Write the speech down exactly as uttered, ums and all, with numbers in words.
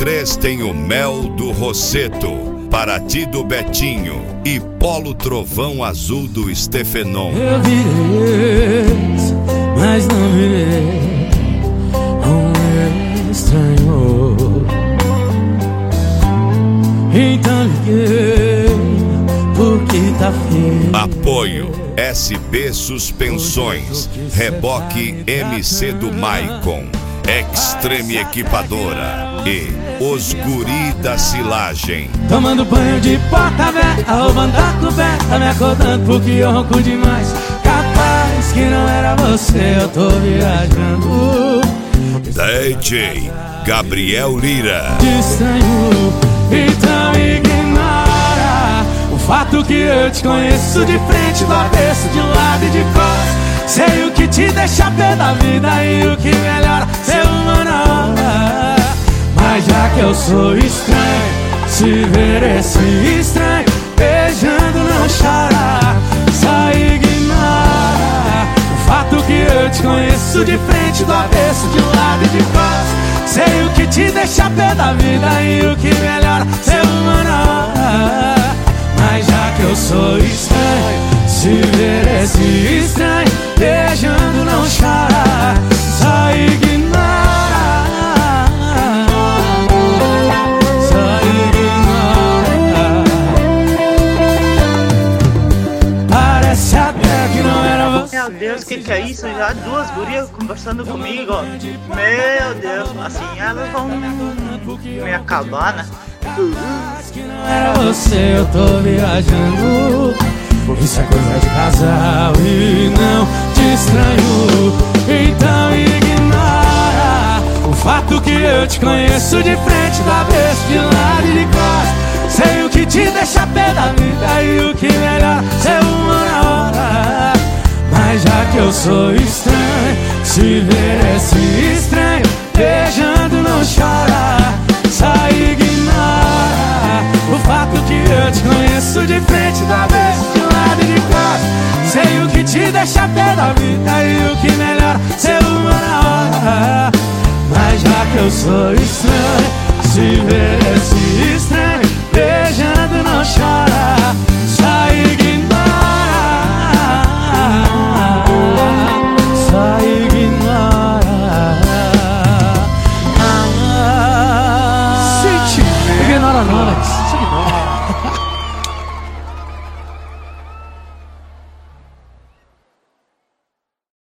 três tem o Mel do Rosseto, Paraty do Betinho e Polo Trovão Azul do Stefenon. Eu virei ex, mas não virei um estranho. Então liguei porque tá feio. Apoio S B Suspensões, Reboque M C do Maicon, Extreme Equipadora e Os Guri da Silagem. Tomando banho de porta aberta, roubando a coberta, me acordando porque eu ronco demais. Capaz que não era você, eu tô viajando. D J Gabriel Lira. Te estranho, então ignora o fato que eu te conheço de frente, do avesso, de um lado e de costas. Sei o que te deixa pé da vida e o que melhora ser uma na hora. Mas já que eu sou estranho, se ver esse estranho beijando não chora. Só ignora o fato que eu te conheço de frente, do avesso, de um lado e de costas. Sei o que te deixa pé da vida e o que melhora ser uma na hora. Mas já que eu sou estranho, se ver esse estranho beijando não chora. Só ignora, só ignora. Parece até que não era você. Meu Deus, que que é isso? Já duas gurias conversando comigo. Meu Deus, assim elas vão me acabar, né? Que não era você, eu tô viajando. Isso é coisa de casal e não te estranho. Então ignora o fato que eu te conheço de frente, do avesso, de lado e de costas. Sei o que te deixa pé da vida e o que melhora ser uma na hora. Mas já que eu sou estranho, se ver esse estranho beijando não chora. Só ignora o fato que eu te conheço de frente, do avesso, de lado e de costas. Sei o que te deixa pé da vida e o que melhora ser uma na hora. Mas já que eu sou estranho, se ver esse estranho beijando não chora.